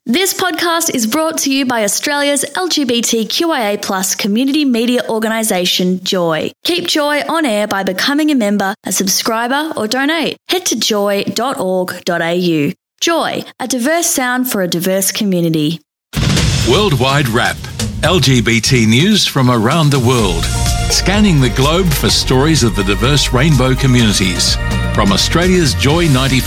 This podcast is brought to you by Australia's LGBTQIA+ community media organisation, Joy. Keep Joy on air by becoming a member, a subscriber or donate. Head to joy.org.au. Joy, a diverse sound for a diverse community. Worldwide Wrap. LGBT news from around the world. Scanning the globe for stories of the diverse rainbow communities. From Australia's Joy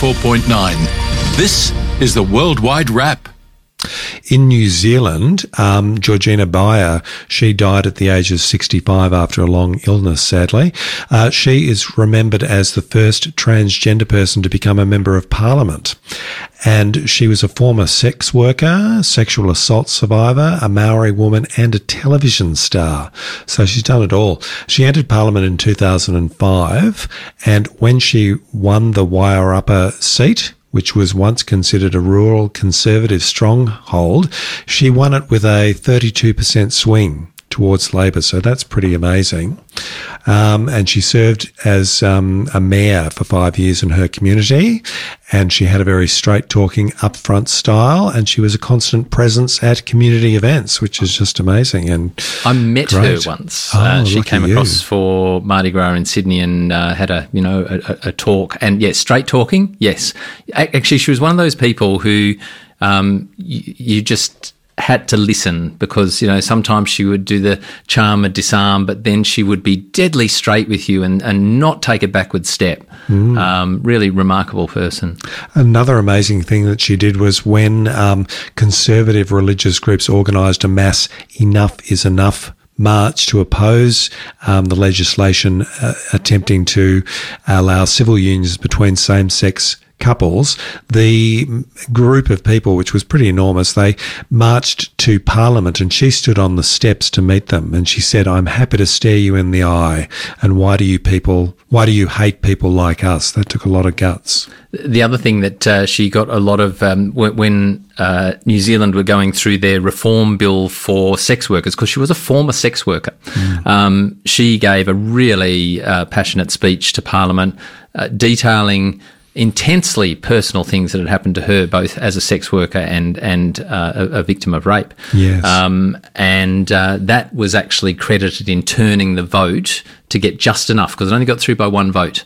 94.9. This is the Worldwide Wrap. In New Zealand, Georgina Beyer, she died at the age of 65 after a long illness, sadly. She is remembered as the first transgender person to become a member of Parliament. And she was a former sex worker, sexual assault survivor, a Maori woman and a television star. So she's done it all. She entered Parliament in 2005, and when she won the Wairarapa seat, which was once considered a rural conservative stronghold, she won it with a 32% swing towards Labor. So that's pretty amazing. And she served as a mayor for 5 years in her community, and she had a very straight-talking, upfront style, and she was a constant presence at community events, which is just amazing. And I met her once. She came across for Mardi Gras in Sydney and had a talk. And yes, straight talking. Yes, actually, she was one of those people who you just had to listen, because sometimes she would do the charm and disarm, but then she would be deadly straight with you and not take a backward step. Really remarkable person. Another amazing thing that she did was when conservative religious groups organised a mass Enough is Enough march to oppose the legislation attempting to allow civil unions between same-sex couples, the group of people, which was pretty enormous, they marched to Parliament, and she stood on the steps to meet them, and she said, "I'm happy to stare you in the eye, and why do you hate people like us?" That took a lot of guts. The other thing that she got a lot of when New Zealand were going through their reform bill for sex workers, because she was a former sex worker, she gave a really passionate speech to Parliament detailing intensely personal things that had happened to her, both as a sex worker and a victim of rape. Yes. And that was actually credited in turning the vote to get just enough, because it only got through by one vote,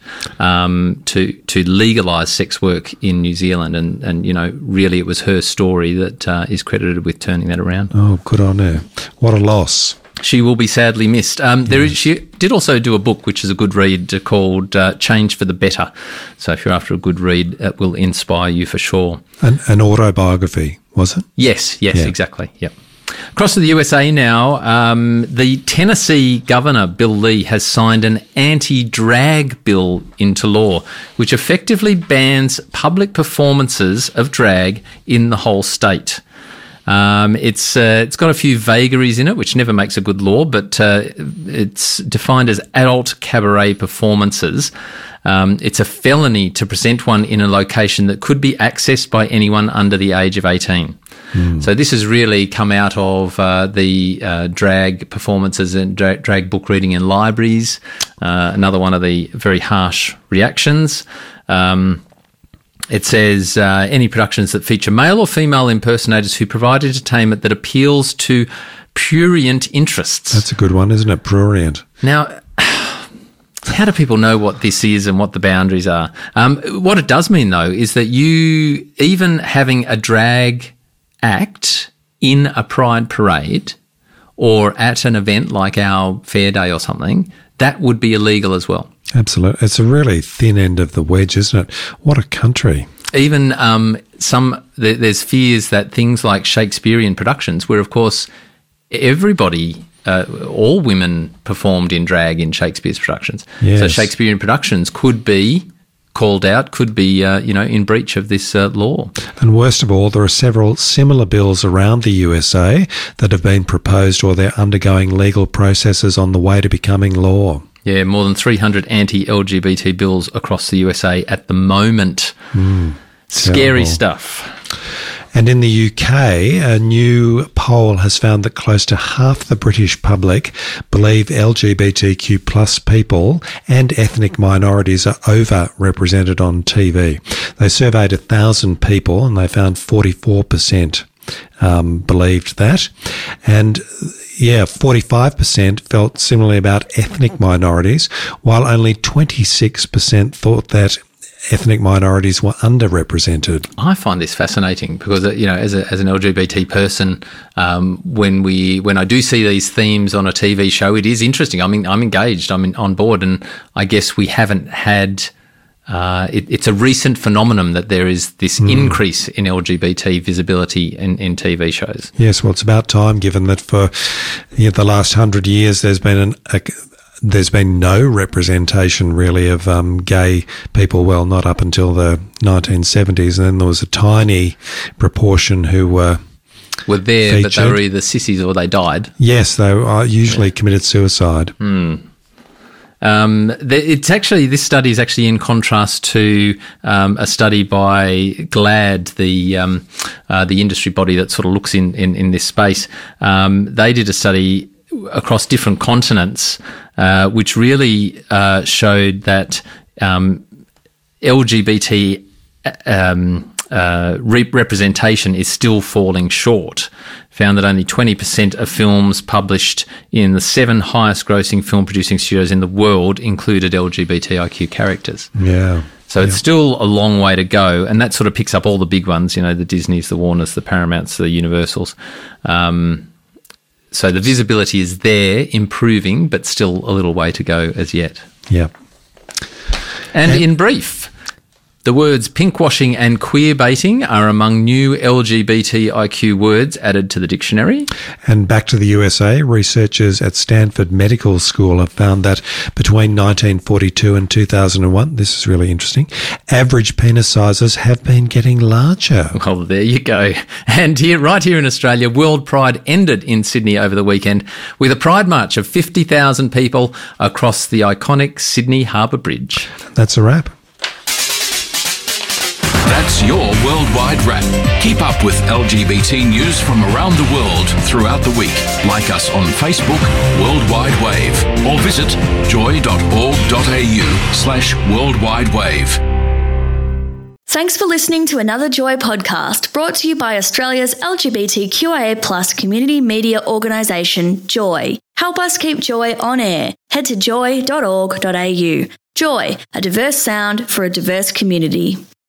to legalise sex work in New Zealand. And really it was her story that is credited with turning that around. Oh, good on her. What a loss. She will be sadly missed. She did also do a book, which is a good read, called Change for the Better. So if you're after a good read, it will inspire you for sure. An autobiography, was it? Yes, exactly. Yep. Across to the USA now, the Tennessee Governor, Bill Lee, has signed an anti-drag bill into law, which effectively bans public performances of drag in the whole state. It's got a few vagaries in it, which never makes a good law, but it's defined as adult cabaret performances. It's a felony to present one in a location that could be accessed by anyone under the age of 18. So this has really come out of the drag performances and drag book reading in libraries, another one of the very harsh reactions. It says any productions that feature male or female impersonators who provide entertainment that appeals to prurient interests. That's a good one, isn't it? Prurient. Now, how do people know what this is and what the boundaries are? What it does mean, though, is that you, even having a drag act in a pride parade or at an event like our Fair Day or something, that would be illegal as well. Absolutely. It's a really thin end of the wedge, isn't it? What a country. Even there's fears that things like Shakespearean productions, where, of course, everybody, all women performed in drag in Shakespeare's productions. Yes. So Shakespearean productions could be called out, could be, in breach of this law. And worst of all, there are several similar bills around the USA that have been proposed, or they're undergoing legal processes on the way to becoming law. Yeah, more than 300 anti-LGBT bills across the USA at the moment. Scary stuff. And in the UK, a new poll has found that close to half the British public believe LGBTQ plus people and ethnic minorities are overrepresented on TV. They surveyed 1,000 people and they found 44% believed that. And 45% felt similarly about ethnic minorities, while only 26% thought that ethnic minorities were underrepresented. I find this fascinating because, as an LGBT person, when I do see these themes on a TV show, it is interesting. I'm engaged. I'm on board, and I guess we haven't had. It's a recent phenomenon that there is this increase in LGBT visibility in TV shows. Yes, well, it's about time, given that for the last 100 years there's been no representation really of gay people. Well, not up until the 1970s, and then there was a tiny proportion who were there, featured. But they were either sissies or they died. Yes, they usually committed suicide. This study is actually in contrast to a study by GLAAD, the industry body that sort of looks in this space. They did a study across different continents, which really showed that LGBT representation is still falling short. Found that only 20% of films published in the 7 highest grossing film producing studios in the world included LGBTIQ characters. Yeah. So it's still a long way to go, and that sort of picks up all the big ones, the Disneys, the Warners, the Paramounts, the Universals. So the visibility is there, improving, but still a little way to go as yet. Yeah. And in brief, the words pinkwashing and queerbaiting are among new LGBTIQ words added to the dictionary. And back to the USA, researchers at Stanford Medical School have found that between 1942 and 2001, this is really interesting, average penis sizes have been getting larger. Well, there you go. And right here in Australia, World Pride ended in Sydney over the weekend with a Pride March of 50,000 people across the iconic Sydney Harbour Bridge. That's a wrap. That's your Worldwide Wrap. Keep up with LGBT news from around the world throughout the week. Like us on Facebook, Worldwide Wave, or visit joy.org.au/worldwidewave. Thanks for listening to another Joy podcast brought to you by Australia's LGBTQIA+ community media organisation, Joy. Help us keep Joy on air. Head to joy.org.au. Joy, a diverse sound for a diverse community.